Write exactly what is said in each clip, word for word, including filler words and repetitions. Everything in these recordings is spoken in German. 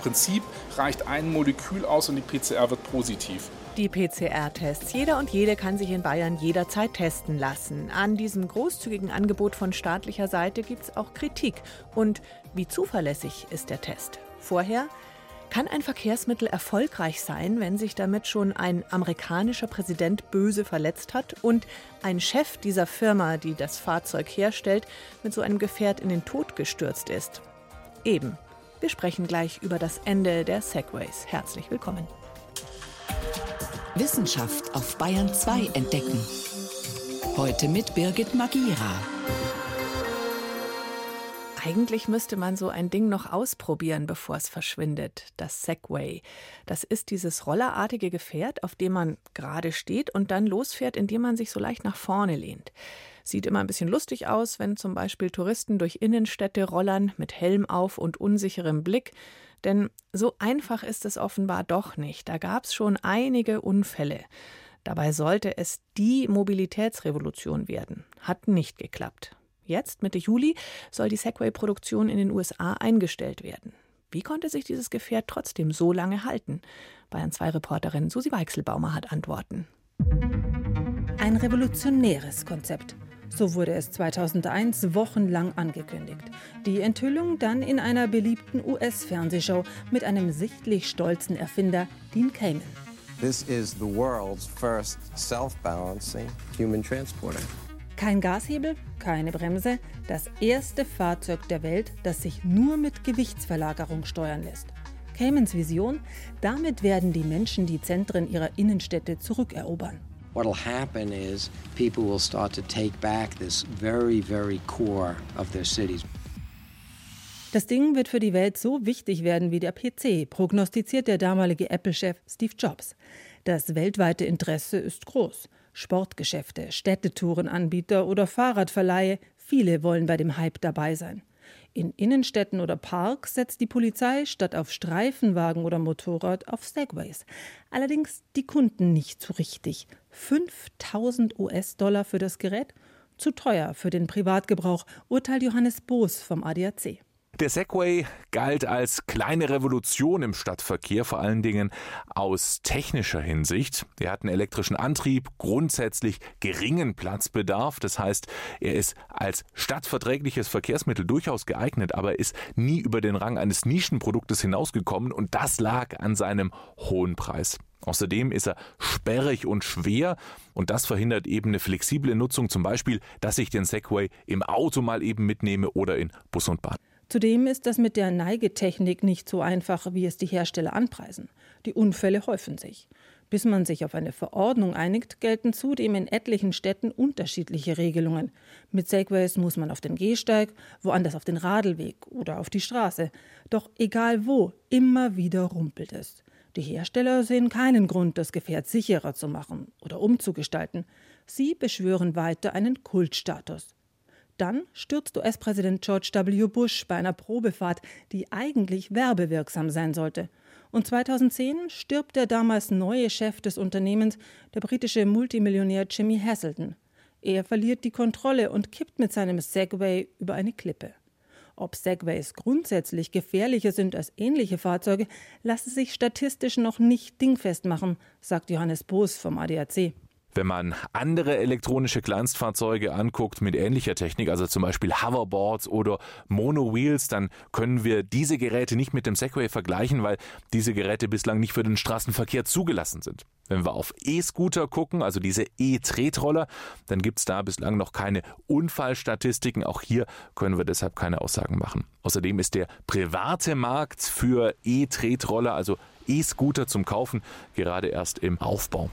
Prinzip reicht ein Molekül aus und die P C R wird positiv. Die P C R-Tests. Jeder und jede kann sich in Bayern jederzeit testen lassen. An diesem großzügigen Angebot von staatlicher Seite gibt es auch Kritik. Und wie zuverlässig ist der Test? Vorher: Kann ein Verkehrsmittel erfolgreich sein, wenn sich damit schon ein amerikanischer Präsident böse verletzt hat und ein Chef dieser Firma, die das Fahrzeug herstellt, mit so einem Gefährt in den Tod gestürzt ist? Eben. Wir sprechen gleich über das Ende der Segways. Herzlich willkommen. Wissenschaft auf Bayern zwei entdecken. Heute mit Birgit Magira. Eigentlich müsste man so ein Ding noch ausprobieren, bevor es verschwindet. Das Segway. Das ist dieses rollerartige Gefährt, auf dem man gerade steht und dann losfährt, indem man sich so leicht nach vorne lehnt. Sieht immer ein bisschen lustig aus, wenn zum Beispiel Touristen durch Innenstädte rollern mit Helm auf und unsicherem Blick. Denn so einfach ist es offenbar doch nicht. Da gab es schon einige Unfälle. Dabei sollte es die Mobilitätsrevolution werden. Hat nicht geklappt. Jetzt, Mitte Juli, soll die Segway-Produktion in den U S A eingestellt werden. Wie konnte sich dieses Gefährt trotzdem so lange halten? Bayern zwei Reporterin Susi Weichselbaumer hat Antworten. Ein revolutionäres Konzept. So wurde es zweitausendeins wochenlang angekündigt. Die Enthüllung dann in einer beliebten U S-Fernsehshow mit einem sichtlich stolzen Erfinder, Dean Kamen. This is the world's first self-balancing human transporter. Kein Gashebel, keine Bremse, das erste Fahrzeug der Welt, das sich nur mit Gewichtsverlagerung steuern lässt. Kamens Vision: Damit werden die Menschen die Zentren ihrer Innenstädte zurückerobern. What'll happen is people will start to take back this very, very core of their cities. Das Ding wird für die Welt so wichtig werden wie der P C, prognostiziert der damalige Apple-Chef Steve Jobs. Das weltweite Interesse ist groß. Sportgeschäfte, Städtetourenanbieter oder Fahrradverleihe, viele wollen bei dem Hype dabei sein. In Innenstädten oder Parks setzt die Polizei statt auf Streifenwagen oder Motorrad auf Segways. Allerdings die Kunden nicht so richtig. fünftausend US-Dollar für das Gerät? Zu teuer für den Privatgebrauch, urteilt Johannes Boos vom A D A C. Der Segway galt als kleine Revolution im Stadtverkehr, vor allen Dingen aus technischer Hinsicht. Er hat einen elektrischen Antrieb, grundsätzlich geringen Platzbedarf. Das heißt, er ist als stadtverträgliches Verkehrsmittel durchaus geeignet, aber ist nie über den Rang eines Nischenproduktes hinausgekommen und das lag an seinem hohen Preis. Außerdem ist er sperrig und schwer und das verhindert eben eine flexible Nutzung, zum Beispiel, dass ich den Segway im Auto mal eben mitnehme oder in Bus und Bahn. Zudem ist das mit der Neigetechnik nicht so einfach, wie es die Hersteller anpreisen. Die Unfälle häufen sich. Bis man sich auf eine Verordnung einigt, gelten zudem in etlichen Städten unterschiedliche Regelungen. Mit Segways muss man auf den Gehsteig, woanders auf den Radlweg oder auf die Straße. Doch egal wo, immer wieder rumpelt es. Die Hersteller sehen keinen Grund, das Gefährt sicherer zu machen oder umzugestalten. Sie beschwören weiter einen Kultstatus. Dann stürzt U S-Präsident George W. Bush bei einer Probefahrt, die eigentlich werbewirksam sein sollte. Und zweitausendzehn stirbt der damals neue Chef des Unternehmens, der britische Multimillionär Jimmy Haselden. Er verliert die Kontrolle und kippt mit seinem Segway über eine Klippe. Ob Segways grundsätzlich gefährlicher sind als ähnliche Fahrzeuge, lasse sich statistisch noch nicht dingfest machen, sagt Johannes Boos vom A D A C. Wenn man andere elektronische Kleinstfahrzeuge anguckt mit ähnlicher Technik, also zum Beispiel Hoverboards oder Monowheels, dann können wir diese Geräte nicht mit dem Segway vergleichen, weil diese Geräte bislang nicht für den Straßenverkehr zugelassen sind. Wenn wir auf E-Scooter gucken, also diese E-Tretroller, dann gibt es da bislang noch keine Unfallstatistiken. Auch hier können wir deshalb keine Aussagen machen. Außerdem ist der private Markt für E-Tretroller, also E-Scooter zum Kaufen, gerade erst im Aufbau.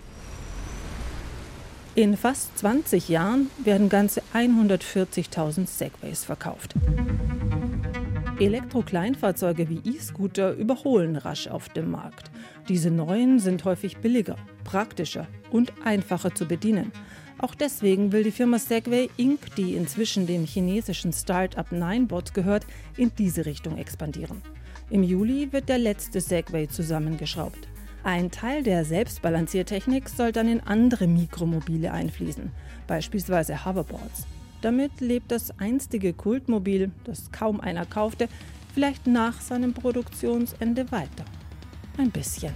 In fast zwanzig Jahren werden ganze hundertvierzigtausend Segways verkauft. Elektrokleinfahrzeuge wie E-Scooter überholen rasch auf dem Markt. Diese neuen sind häufig billiger, praktischer und einfacher zu bedienen. Auch deswegen will die Firma Segway Incorporated, die inzwischen dem chinesischen Start-up Ninebot gehört, in diese Richtung expandieren. Im Juli wird der letzte Segway zusammengeschraubt. Ein Teil der Selbstbalanciertechnik soll dann in andere Mikromobile einfließen, beispielsweise Hoverboards. Damit lebt das einstige Kultmobil, das kaum einer kaufte, vielleicht nach seinem Produktionsende weiter. Ein bisschen.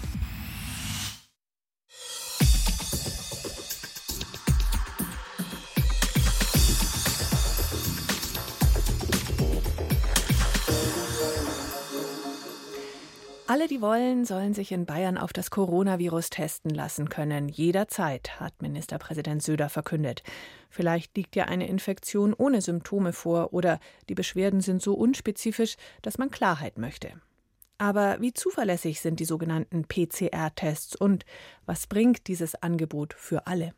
Alle, die wollen, sollen sich in Bayern auf das Coronavirus testen lassen können. Jederzeit, hat Ministerpräsident Söder verkündet. Vielleicht liegt ja eine Infektion ohne Symptome vor oder die Beschwerden sind so unspezifisch, dass man Klarheit möchte. Aber wie zuverlässig sind die sogenannten P C R-Tests und was bringt dieses Angebot für alle?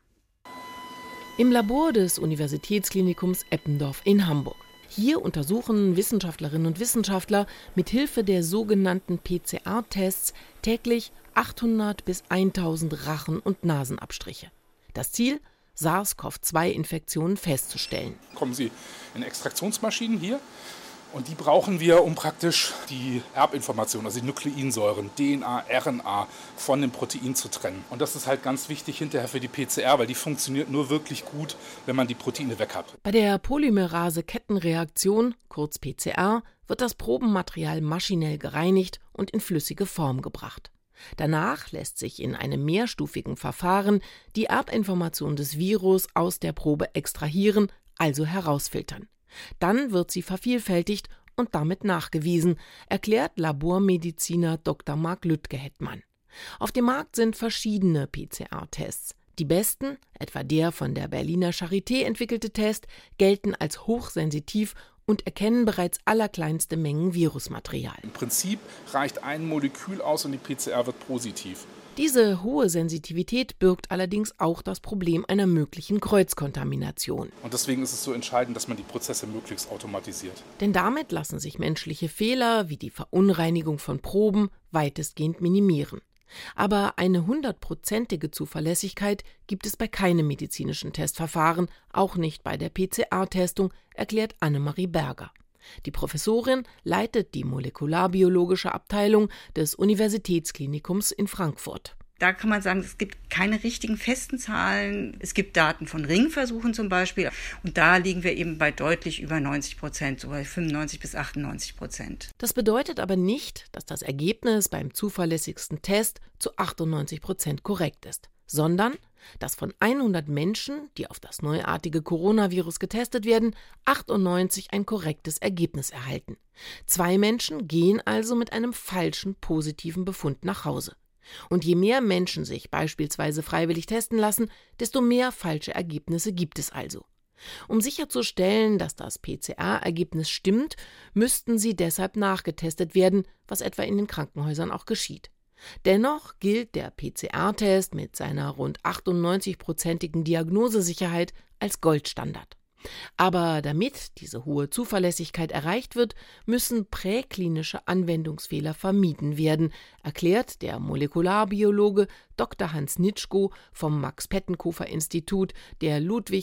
Im Labor des Universitätsklinikums Eppendorf in Hamburg. Hier untersuchen Wissenschaftlerinnen und Wissenschaftler mit Hilfe der sogenannten P C R-Tests täglich achthundert bis tausend Rachen- und Nasenabstriche. Das Ziel? SARS-C o V zwei Infektionen festzustellen. Kommen Sie in Extraktionsmaschinen hier und die brauchen wir, um praktisch die Erbinformationen, also die Nukleinsäuren, D N A, R N A von dem Protein zu trennen. Und das ist halt ganz wichtig hinterher für die P C R, weil die funktioniert nur wirklich gut, wenn man die Proteine weg hat. Bei der Polymerase-Kettenreaktion, kurz P C R, wird das Probenmaterial maschinell gereinigt und in flüssige Form gebracht. Danach lässt sich in einem mehrstufigen Verfahren die Erbinformation des Virus aus der Probe extrahieren, also herausfiltern. Dann wird sie vervielfältigt und damit nachgewiesen, erklärt Labormediziner Doktor Marc Lütgehetmann. Auf dem Markt sind verschiedene P C R-Tests. Die besten, etwa der von der Berliner Charité entwickelte Test, gelten als hochsensitiv und erkennen bereits allerkleinste Mengen Virusmaterial. Im Prinzip reicht ein Molekül aus und die P C R wird positiv. Diese hohe Sensitivität birgt allerdings auch das Problem einer möglichen Kreuzkontamination. Und deswegen ist es so entscheidend, dass man die Prozesse möglichst automatisiert. Denn damit lassen sich menschliche Fehler wie die Verunreinigung von Proben weitestgehend minimieren. Aber eine hundertprozentige Zuverlässigkeit gibt es bei keinem medizinischen Testverfahren, auch nicht bei der P C R-Testung, erklärt Annemarie Berger. Die Professorin leitet die molekularbiologische Abteilung des Universitätsklinikums in Frankfurt. Da kann man sagen, es gibt keine richtigen festen Zahlen. Es gibt Daten von Ringversuchen zum Beispiel. Und da liegen wir eben bei deutlich über neunzig Prozent, so bei fünfundneunzig bis achtundneunzig Prozent. Das bedeutet aber nicht, dass das Ergebnis beim zuverlässigsten Test zu achtundneunzig Prozent korrekt ist, sondern dass von hundert Menschen, die auf das neuartige Coronavirus getestet werden, achtundneunzig ein korrektes Ergebnis erhalten. Zwei Menschen gehen also mit einem falschen positiven Befund nach Hause. Und je mehr Menschen sich beispielsweise freiwillig testen lassen, desto mehr falsche Ergebnisse gibt es also. Um sicherzustellen, dass das P C R-Ergebnis stimmt, müssten sie deshalb nachgetestet werden, was etwa in den Krankenhäusern auch geschieht. Dennoch gilt der P C R-Test mit seiner rund achtundneunzig-prozentigen Diagnosesicherheit als Goldstandard. Aber damit diese hohe Zuverlässigkeit erreicht wird, müssen präklinische Anwendungsfehler vermieden werden, erklärt der Molekularbiologe Doktor Hans Nitschko vom Max-Pettenkofer-Institut der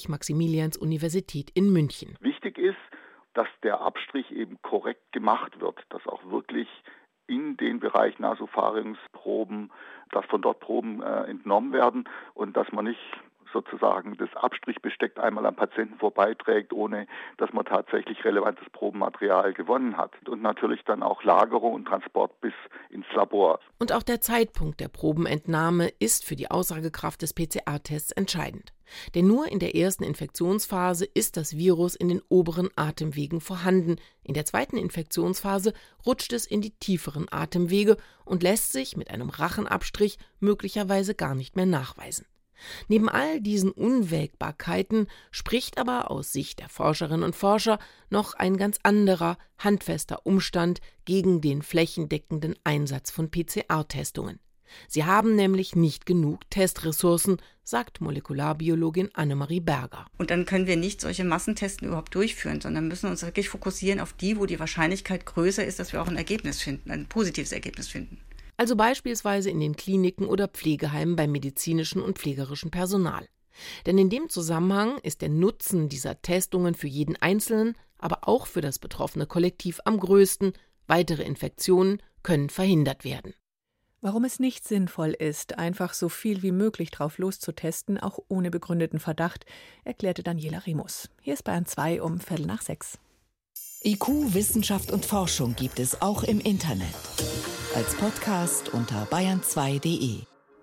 Ludwig-Maximilians-Universität in München. Wichtig ist, dass der Abstrich eben korrekt gemacht wird, dass auch wirklich in den Bereich Nasopharynxproben, dass von dort Proben äh, entnommen werden und dass man nicht sozusagen das Abstrichbesteck einmal am Patienten vorbeiträgt, ohne dass man tatsächlich relevantes Probenmaterial gewonnen hat. Und natürlich dann auch Lagerung und Transport bis ins Labor. Und auch der Zeitpunkt der Probenentnahme ist für die Aussagekraft des P C R-Tests entscheidend. Denn nur in der ersten Infektionsphase ist das Virus in den oberen Atemwegen vorhanden. In der zweiten Infektionsphase rutscht es in die tieferen Atemwege und lässt sich mit einem Rachenabstrich möglicherweise gar nicht mehr nachweisen. Neben all diesen Unwägbarkeiten spricht aber aus Sicht der Forscherinnen und Forscher noch ein ganz anderer, handfester Umstand gegen den flächendeckenden Einsatz von P C R-Testungen. Sie haben nämlich nicht genug Testressourcen, sagt Molekularbiologin Annemarie Berger. Und dann können wir nicht solche Massentesten überhaupt durchführen, sondern müssen uns wirklich fokussieren auf die, wo die Wahrscheinlichkeit größer ist, dass wir auch ein Ergebnis finden, ein positives Ergebnis finden. Also beispielsweise in den Kliniken oder Pflegeheimen beim medizinischen und pflegerischen Personal. Denn in dem Zusammenhang ist der Nutzen dieser Testungen für jeden Einzelnen, aber auch für das betroffene Kollektiv am größten. Weitere Infektionen können verhindert werden. Warum es nicht sinnvoll ist, einfach so viel wie möglich drauf loszutesten, auch ohne begründeten Verdacht, erklärte Daniela Remus. Hier ist Bayern zwei um Viertel nach sechs. I Q, Wissenschaft und Forschung gibt es auch im Internet. Als Podcast unter bayern zwei punkt de.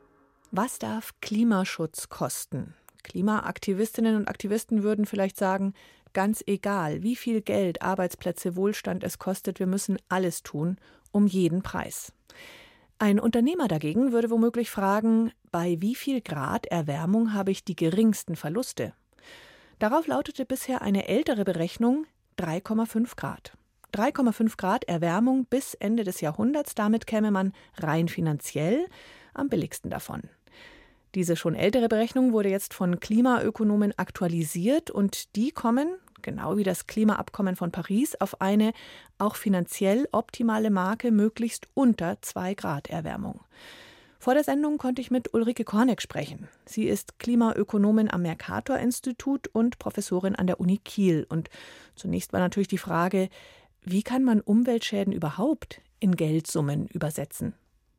Was darf Klimaschutz kosten? Klimaaktivistinnen und Aktivisten würden vielleicht sagen, ganz egal, wie viel Geld, Arbeitsplätze, Wohlstand es kostet, wir müssen alles tun, um jeden Preis. Ein Unternehmer dagegen würde womöglich fragen, bei wie viel Grad Erwärmung habe ich die geringsten Verluste? Darauf lautete bisher eine ältere Berechnung drei Komma fünf Grad. drei Komma fünf Grad Erwärmung bis Ende des Jahrhunderts, damit käme man rein finanziell am billigsten davon. Diese schon ältere Berechnung wurde jetzt von Klimaökonomen aktualisiert und die kommen, genau wie das Klimaabkommen von Paris, auf eine auch finanziell optimale Marke möglichst unter zwei Grad Erwärmung. Vor der Sendung konnte ich mit Ulrike Korneck sprechen. Sie ist Klimaökonomin am Mercator-Institut und Professorin an der Uni Kiel. Und zunächst war natürlich die Frage, wie kann man Umweltschäden überhaupt in Geldsummen übersetzen?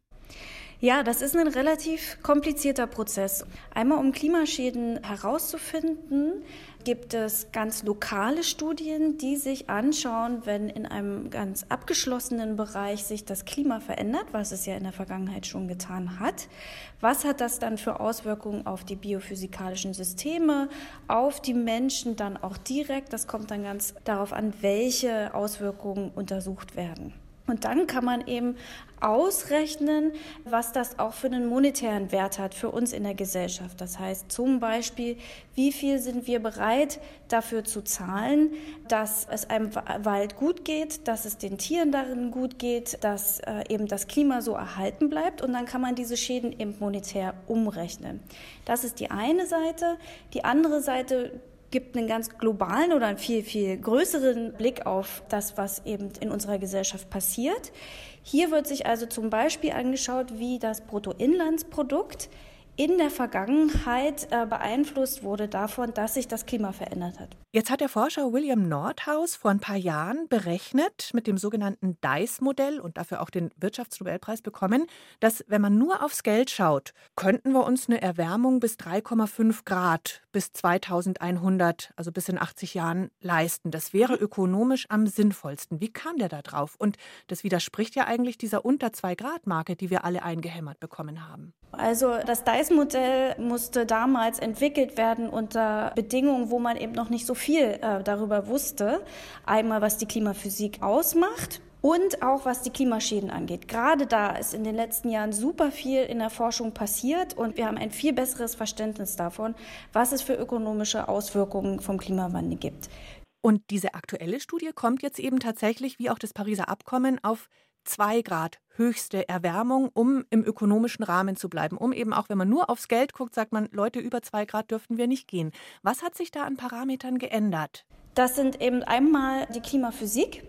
Ja, das ist ein relativ komplizierter Prozess. Einmal, um Klimaschäden herauszufinden, gibt es ganz lokale Studien, die sich anschauen, wenn in einem ganz abgeschlossenen Bereich sich das Klima verändert, was es ja in der Vergangenheit schon getan hat. Was hat das dann für Auswirkungen auf die biophysikalischen Systeme, auf die Menschen dann auch direkt? Das kommt dann ganz darauf an, welche Auswirkungen untersucht werden. Und dann kann man eben ausrechnen, was das auch für einen monetären Wert hat für uns in der Gesellschaft. Das heißt zum Beispiel, wie viel sind wir bereit dafür zu zahlen, dass es einem Wald gut geht, dass es den Tieren darin gut geht, dass äh, eben das Klima so erhalten bleibt. Und dann kann man diese Schäden eben monetär umrechnen. Das ist die eine Seite. Die andere Seite gibt einen ganz globalen oder einen viel, viel größeren Blick auf das, was eben in unserer Gesellschaft passiert. Hier wird sich also zum Beispiel angeschaut, wie das Bruttoinlandsprodukt in der Vergangenheit äh, beeinflusst wurde davon, dass sich das Klima verändert hat. Jetzt hat der Forscher William Nordhaus vor ein paar Jahren berechnet, mit dem sogenannten D I C E-Modell und dafür auch den Wirtschaftsnobelpreis bekommen, dass, wenn man nur aufs Geld schaut, könnten wir uns eine Erwärmung bis drei Komma fünf Grad bis zweitausendeinhundert, also bis in achtzig Jahren, leisten. Das wäre ökonomisch am sinnvollsten. Wie kam der da drauf? Und das widerspricht ja eigentlich dieser unter zwei Grad Marke, die wir alle eingehämmert bekommen haben. Also das D I C E-Modell musste damals entwickelt werden unter Bedingungen, wo man eben noch nicht so viel äh, darüber wusste. Einmal, was die Klimaphysik ausmacht und auch, was die Klimaschäden angeht. Gerade da ist in den letzten Jahren super viel in der Forschung passiert und wir haben ein viel besseres Verständnis davon, was es für ökonomische Auswirkungen vom Klimawandel gibt. Und diese aktuelle Studie kommt jetzt eben tatsächlich, wie auch das Pariser Abkommen, auf zwei Grad höchste Erwärmung, um im ökonomischen Rahmen zu bleiben. Um eben auch, wenn man nur aufs Geld guckt, sagt man, Leute, über zwei Grad dürften wir nicht gehen. Was hat sich da an Parametern geändert? Das sind eben einmal die Klimaphysik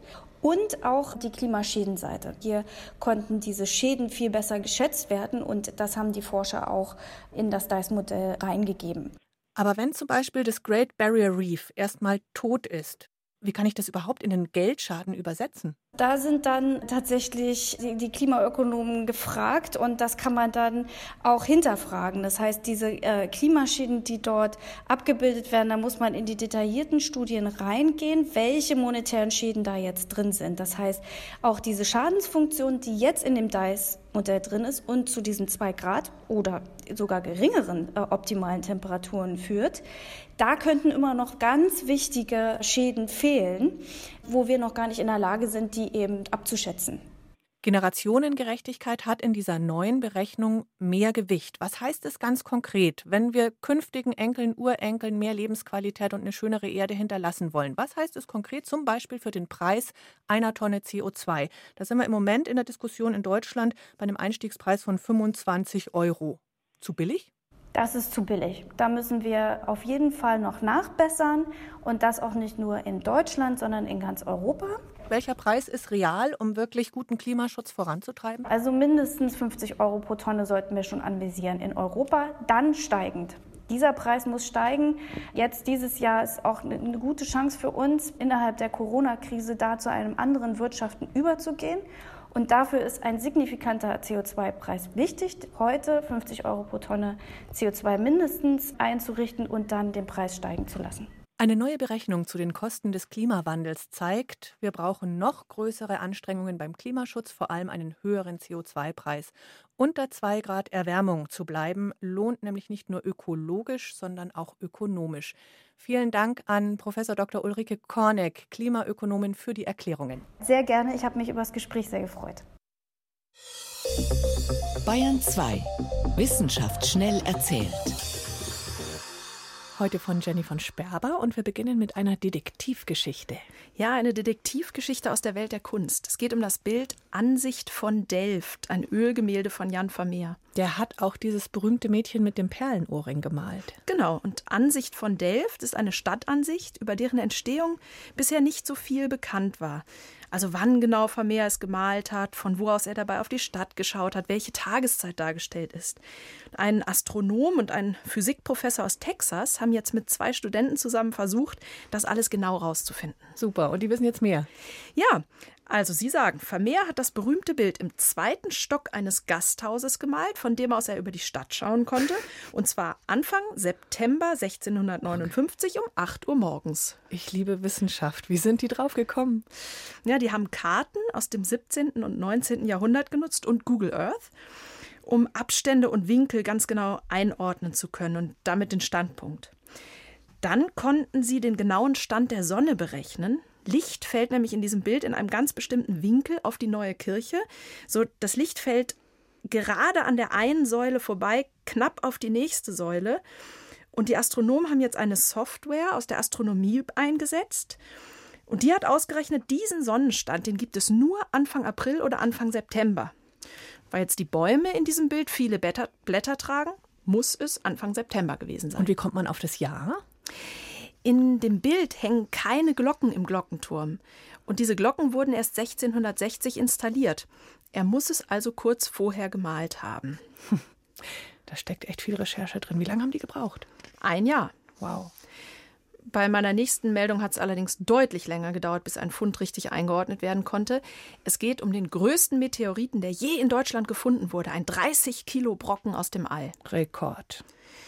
und auch die Klimaschädenseite. Hier konnten diese Schäden viel besser geschätzt werden und das haben die Forscher auch in das D I C E-Modell reingegeben. Aber wenn zum Beispiel das Great Barrier Reef erstmal tot ist, wie kann ich das überhaupt in den Geldschaden übersetzen? Da sind dann tatsächlich die Klimaökonomen gefragt und das kann man dann auch hinterfragen. Das heißt, diese äh, Klimaschäden, die dort abgebildet werden, da muss man in die detaillierten Studien reingehen, welche monetären Schäden da jetzt drin sind. Das heißt, auch diese Schadensfunktion, die jetzt in dem D I C E-Modell drin ist und zu diesen zwei Grad oder sogar geringeren äh, optimalen Temperaturen führt, da könnten immer noch ganz wichtige Schäden fehlen, wo wir noch gar nicht in der Lage sind, die eben abzuschätzen. Generationengerechtigkeit hat in dieser neuen Berechnung mehr Gewicht. Was heißt es ganz konkret, wenn wir künftigen Enkeln, Urenkeln mehr Lebensqualität und eine schönere Erde hinterlassen wollen? Was heißt es konkret zum Beispiel für den Preis einer Tonne C O zwei? Da sind wir im Moment in der Diskussion in Deutschland bei einem Einstiegspreis von fünfundzwanzig Euro. Zu billig? Das ist zu billig. Da müssen wir auf jeden Fall noch nachbessern und das auch nicht nur in Deutschland, sondern in ganz Europa. Welcher Preis ist real, um wirklich guten Klimaschutz voranzutreiben? Also mindestens fünfzig Euro pro Tonne sollten wir schon anvisieren in Europa, dann steigend. Dieser Preis muss steigen. Jetzt dieses Jahr ist auch eine gute Chance für uns, innerhalb der Corona-Krise da zu einem anderen Wirtschaften überzugehen. Und dafür ist ein signifikanter C O zwei Preis wichtig, heute fünfzig Euro pro Tonne C O zwei mindestens einzurichten und dann den Preis steigen zu lassen. Eine neue Berechnung zu den Kosten des Klimawandels zeigt, wir brauchen noch größere Anstrengungen beim Klimaschutz, vor allem einen höheren C O zwei Preis. Unter zwei Grad Erwärmung zu bleiben, lohnt nämlich nicht nur ökologisch, sondern auch ökonomisch. Vielen Dank an Professor Doktor Ulrike Korneck, Klimaökonomin, für die Erklärungen. Sehr gerne, ich habe mich über das Gespräch sehr gefreut. Bayern zwei. Wissenschaft schnell erzählt. Heute von Jenny von Sperber und wir beginnen mit einer Detektivgeschichte. Ja, eine Detektivgeschichte aus der Welt der Kunst. Es geht um das Bild Ansicht von Delft, ein Ölgemälde von Jan Vermeer. Der hat auch dieses berühmte Mädchen mit dem Perlenohrring gemalt. Genau, und Ansicht von Delft ist eine Stadtansicht, über deren Entstehung bisher nicht so viel bekannt war. Also wann genau Vermeer es gemalt hat, von wo aus er dabei auf die Stadt geschaut hat, welche Tageszeit dargestellt ist. Ein Astronom und ein Physikprofessor aus Texas haben jetzt mit zwei Studenten zusammen versucht, das alles genau rauszufinden. Super, und die wissen jetzt mehr. Ja, also sie sagen, Vermeer hat das berühmte Bild im zweiten Stock eines Gasthauses gemalt, von dem aus er über die Stadt schauen konnte. Und zwar Anfang September sechzehnhundertneunundfünfzig um acht Uhr morgens. Ich liebe Wissenschaft. Wie sind die drauf gekommen? Ja, die haben Karten aus dem siebzehnten und neunzehnten Jahrhundert genutzt und Google Earth, um Abstände und Winkel ganz genau einordnen zu können und damit den Standpunkt. Dann konnten sie den genauen Stand der Sonne berechnen. Licht fällt nämlich in diesem Bild in einem ganz bestimmten Winkel auf die neue Kirche. So, das Licht fällt gerade an der einen Säule vorbei, knapp auf die nächste Säule. Und die Astronomen haben jetzt eine Software aus der Astronomie eingesetzt. Und die hat ausgerechnet, diesen Sonnenstand, den gibt es nur Anfang April oder Anfang September. Weil jetzt die Bäume in diesem Bild viele Blätter, Blätter tragen, muss es Anfang September gewesen sein. Und wie kommt man auf das Jahr? In dem Bild hängen keine Glocken im Glockenturm. Und diese Glocken wurden erst sechzehnhundertsechzig installiert. Er muss es also kurz vorher gemalt haben. Da steckt echt viel Recherche drin. Wie lange haben die gebraucht? Ein Jahr. Wow. Bei meiner nächsten Meldung hat es allerdings deutlich länger gedauert, bis ein Fund richtig eingeordnet werden konnte. Es geht um den größten Meteoriten, der je in Deutschland gefunden wurde. Ein dreißig Kilo Brocken aus dem All. Rekord.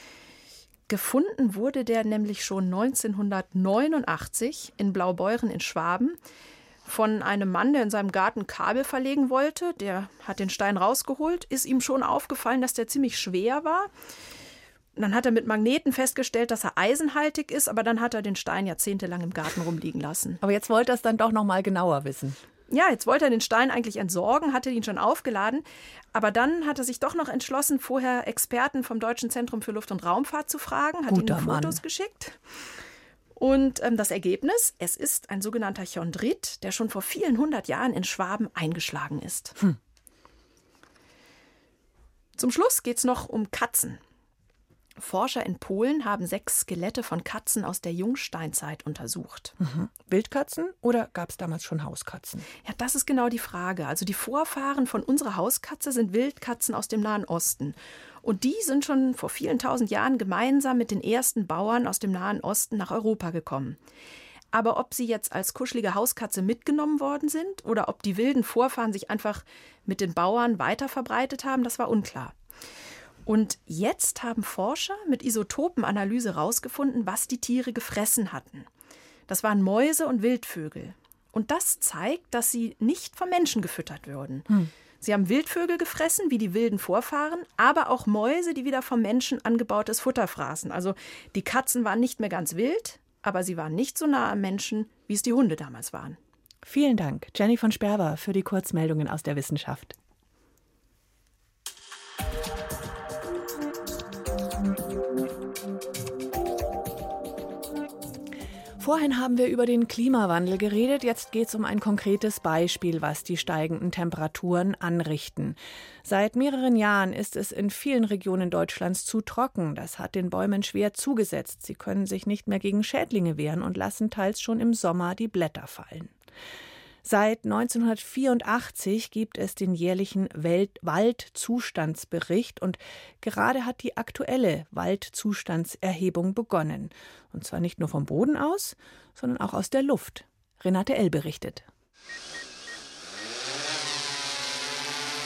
Gefunden wurde der nämlich schon neunzehnhundertneunundachtzig in Blaubeuren in Schwaben von einem Mann, der in seinem Garten Kabel verlegen wollte. Der hat den Stein rausgeholt, ist ihm schon aufgefallen, dass der ziemlich schwer war. Dann hat er mit Magneten festgestellt, dass er eisenhaltig ist, aber dann hat er den Stein jahrzehntelang im Garten rumliegen lassen. Aber jetzt wollte er es dann doch noch mal genauer wissen. Ja, jetzt wollte er den Stein eigentlich entsorgen, hatte ihn schon aufgeladen. Aber dann hat er sich doch noch entschlossen, vorher Experten vom Deutschen Zentrum für Luft- und Raumfahrt zu fragen, hat Guter ihnen Fotos Mann. geschickt. Und ähm, das Ergebnis, es ist ein sogenannter Chondrit, der schon vor vielen hundert Jahren in Schwaben eingeschlagen ist. Hm. Zum Schluss geht es noch um Katzen. Forscher in Polen haben sechs Skelette von Katzen aus der Jungsteinzeit untersucht. Mhm. Wildkatzen oder gab es damals schon Hauskatzen? Ja, das ist genau die Frage. Also die Vorfahren von unserer Hauskatze sind Wildkatzen aus dem Nahen Osten. Und die sind schon vor vielen tausend Jahren gemeinsam mit den ersten Bauern aus dem Nahen Osten nach Europa gekommen. Aber ob sie jetzt als kuschelige Hauskatze mitgenommen worden sind oder ob die wilden Vorfahren sich einfach mit den Bauern weiter verbreitet haben, das war unklar. Und jetzt haben Forscher mit Isotopenanalyse herausgefunden, was die Tiere gefressen hatten. Das waren Mäuse und Wildvögel. Und das zeigt, dass sie nicht vom Menschen gefüttert wurden. Hm. Sie haben Wildvögel gefressen, wie die wilden Vorfahren, aber auch Mäuse, die wieder vom Menschen angebautes Futter fraßen. Also die Katzen waren nicht mehr ganz wild, aber sie waren nicht so nah am Menschen, wie es die Hunde damals waren. Vielen Dank, Jenny von Sperber, für die Kurzmeldungen aus der Wissenschaft. Vorhin haben wir über den Klimawandel geredet. Jetzt geht es um ein konkretes Beispiel, was die steigenden Temperaturen anrichten. Seit mehreren Jahren ist es in vielen Regionen Deutschlands zu trocken. Das hat den Bäumen schwer zugesetzt. Sie können sich nicht mehr gegen Schädlinge wehren und lassen teils schon im Sommer die Blätter fallen. Seit neunzehnhundertvierundachtzig gibt es den jährlichen Welt- Waldzustandsbericht und gerade hat die aktuelle Waldzustandserhebung begonnen. Und zwar nicht nur vom Boden aus, sondern auch aus der Luft. Renate L. berichtet.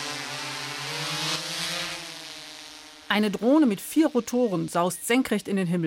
Eine Drohne mit vier Rotoren saust senkrecht in den Himmel.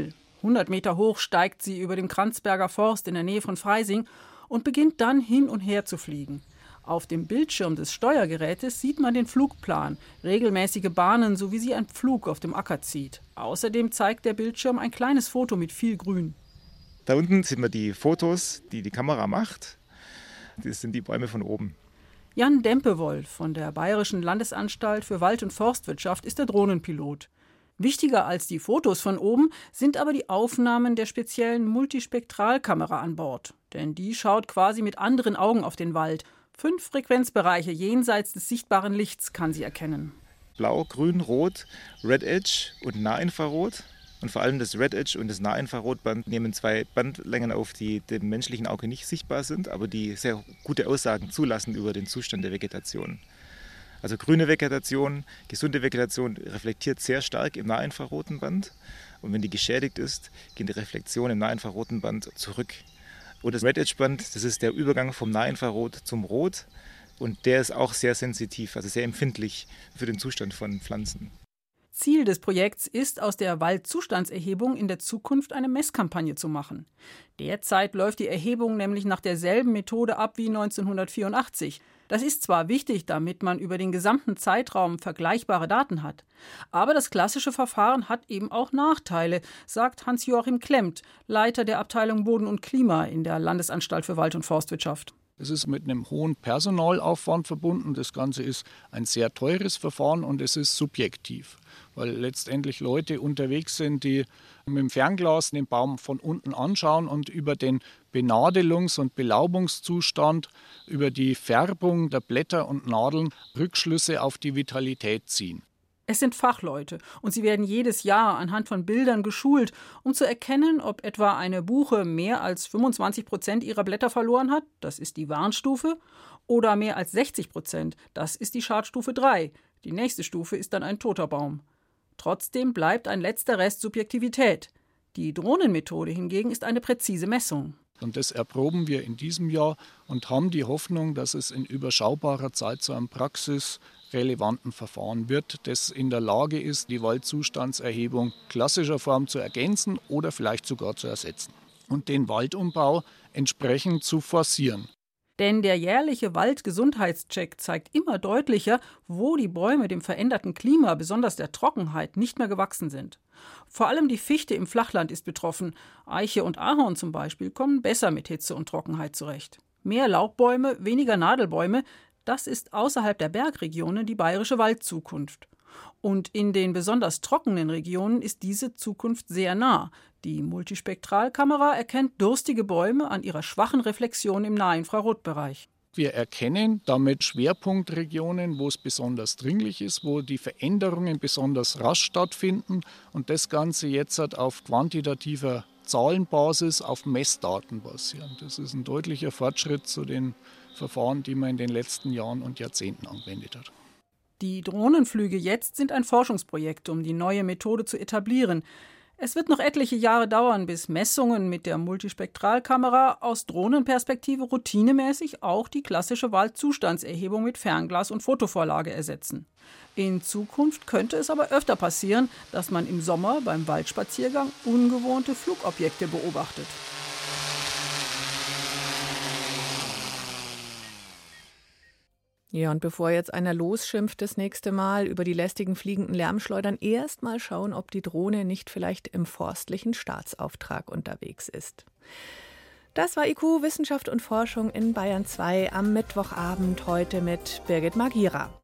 hundert Meter hoch steigt sie über dem Kranzberger Forst in der Nähe von Freising und beginnt dann hin und her zu fliegen. Auf dem Bildschirm des Steuergerätes sieht man den Flugplan, regelmäßige Bahnen, so wie sie ein Pflug auf dem Acker zieht. Außerdem zeigt der Bildschirm ein kleines Foto mit viel Grün. Da unten sieht man die Fotos, die die Kamera macht. Das sind die Bäume von oben. Jan Dempewold von der Bayerischen Landesanstalt für Wald- und Forstwirtschaft ist der Drohnenpilot. Wichtiger als die Fotos von oben sind aber die Aufnahmen der speziellen Multispektralkamera an Bord. Denn die schaut quasi mit anderen Augen auf den Wald. Fünf Frequenzbereiche jenseits des sichtbaren Lichts kann sie erkennen. Blau, Grün, Rot, Red Edge und Nahinfrarot. Und vor allem das Red Edge und das Nahinfrarotband nehmen zwei Bandlängen auf, die dem menschlichen Auge nicht sichtbar sind, aber die sehr gute Aussagen zulassen über den Zustand der Vegetation. Also grüne Vegetation, gesunde Vegetation reflektiert sehr stark im nahinfraroten Band. Und wenn die geschädigt ist, gehen die Reflexionen im nahinfraroten Band zurück. Und das Red Edge Band, das ist der Übergang vom Nahinfrarot zum Rot. Und der ist auch sehr sensitiv, also sehr empfindlich für den Zustand von Pflanzen. Ziel des Projekts ist, aus der Waldzustandserhebung in der Zukunft eine Messkampagne zu machen. Derzeit läuft die Erhebung nämlich nach derselben Methode ab wie neunzehnhundertvierundachtzig. Das ist zwar wichtig, damit man über den gesamten Zeitraum vergleichbare Daten hat. Aber das klassische Verfahren hat eben auch Nachteile, sagt Hans-Joachim Klemmt, Leiter der Abteilung Boden und Klima in der Landesanstalt für Wald- und Forstwirtschaft. Es ist mit einem hohen Personalaufwand verbunden. Das Ganze ist ein sehr teures Verfahren und es ist subjektiv, weil letztendlich Leute unterwegs sind, die mit dem Fernglas den Baum von unten anschauen und über den Benadelungs- und Belaubungszustand, über die Färbung der Blätter und Nadeln Rückschlüsse auf die Vitalität ziehen. Es sind Fachleute und sie werden jedes Jahr anhand von Bildern geschult, um zu erkennen, ob etwa eine Buche mehr als fünfundzwanzig Prozent ihrer Blätter verloren hat, das ist die Warnstufe, oder mehr als sechzig Prozent, das ist die Schadstufe drei. Die nächste Stufe ist dann ein toter Baum. Trotzdem bleibt ein letzter Rest Subjektivität. Die Drohnenmethode hingegen ist eine präzise Messung. Und das erproben wir in diesem Jahr und haben die Hoffnung, dass es in überschaubarer Zeit zu einem praxisrelevanten Verfahren wird, das in der Lage ist, die Waldzustandserhebung klassischer Form zu ergänzen oder vielleicht sogar zu ersetzen und den Waldumbau entsprechend zu forcieren. Denn der jährliche Waldgesundheitscheck zeigt immer deutlicher, wo die Bäume dem veränderten Klima, besonders der Trockenheit, nicht mehr gewachsen sind. Vor allem die Fichte im Flachland ist betroffen. Eiche und Ahorn zum Beispiel kommen besser mit Hitze und Trockenheit zurecht. Mehr Laubbäume, weniger Nadelbäume, das ist außerhalb der Bergregionen die bayerische Waldzukunft. Und in den besonders trockenen Regionen ist diese Zukunft sehr nah. Die Multispektralkamera erkennt durstige Bäume an ihrer schwachen Reflexion im Nahinfrarotbereich. Wir erkennen damit Schwerpunktregionen, wo es besonders dringlich ist, wo die Veränderungen besonders rasch stattfinden und das Ganze jetzt auf quantitativer Zahlenbasis auf Messdaten basierend. Das ist ein deutlicher Fortschritt zu den Verfahren, die man in den letzten Jahren und Jahrzehnten angewendet hat. Die Drohnenflüge jetzt sind ein Forschungsprojekt, um die neue Methode zu etablieren. Es wird noch etliche Jahre dauern, bis Messungen mit der Multispektralkamera aus Drohnenperspektive routinemäßig auch die klassische Waldzustandserhebung mit Fernglas und Fotovorlage ersetzen. In Zukunft könnte es aber öfter passieren, dass man im Sommer beim Waldspaziergang ungewohnte Flugobjekte beobachtet. Ja, und bevor jetzt einer losschimpft das nächste Mal über die lästigen fliegenden Lärmschleudern, erst mal schauen, ob die Drohne nicht vielleicht im forstlichen Staatsauftrag unterwegs ist. Das war I Q Wissenschaft und Forschung in Bayern zwei am Mittwochabend heute mit Birgit Magira.